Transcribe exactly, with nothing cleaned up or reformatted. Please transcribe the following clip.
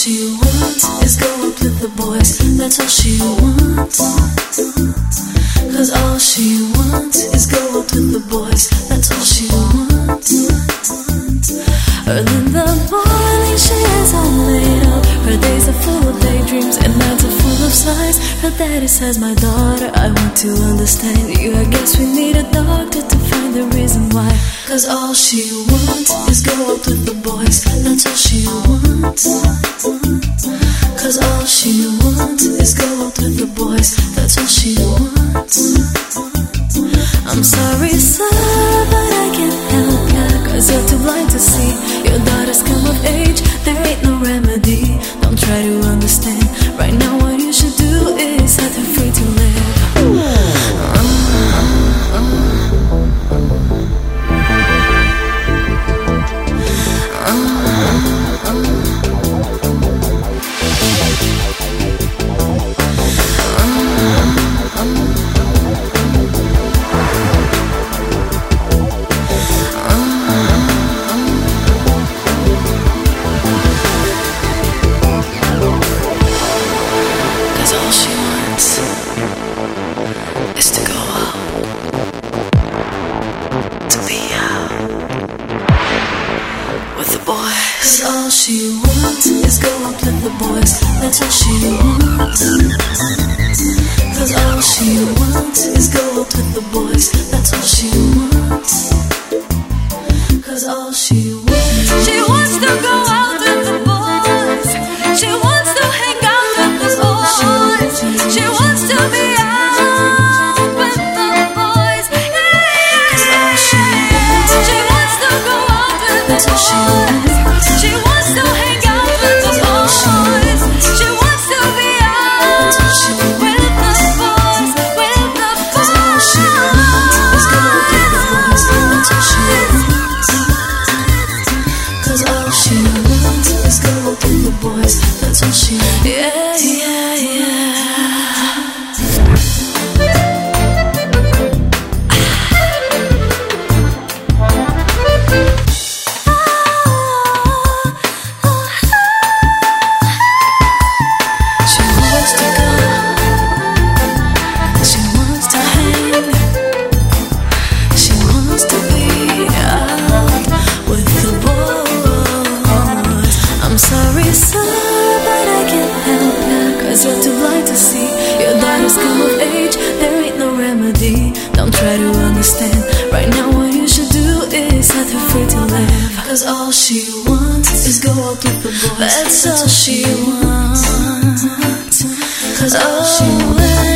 she wants is go out with the boys. That's all she wants. Cause all she wants is go out with the boys. That's all she wants. Early in the morning she is all laid up. Her days are full of daydreams and nights are full of sighs. Her daddy says, my daughter, I want to understand you. I guess we need a doctor to find the reason why. Cause all she wants is go out with the boys. That's all she wants. Cause all she wants is go out with the boys. That's all she wants. I'm sorry, sir, but I can't help ya. Cause you're too blind to see your daughter's come of age. There ain't no remedy. Don't try to understand. Right now what you should do is set her free to live. uh, uh, all she wants is go out with the boys. That's all she wants. Cause all she wants is go out with the boys. That's all she wants. Cause all she wants, she wants to go out with the boys. She wants to hang out with the boys. She wants to be out with the boys. Yeah. Cause all she wants, she wants to go out with the boys. That's all she wants. She wants to hang out with the boys. She wants to be out with the boys, with the boys. Cause all she wants is go out with the boys. That's all she wants. Cause all she wants is go out with the boys. That's all she wants. Yeah, yeah, yeah. You're too blind to see your daughter's come of age. There ain't no remedy. Don't try to understand. Right now what you should do is set her free to live. Cause all she wants is go out with the boys. That's all she wants. Cause all she wants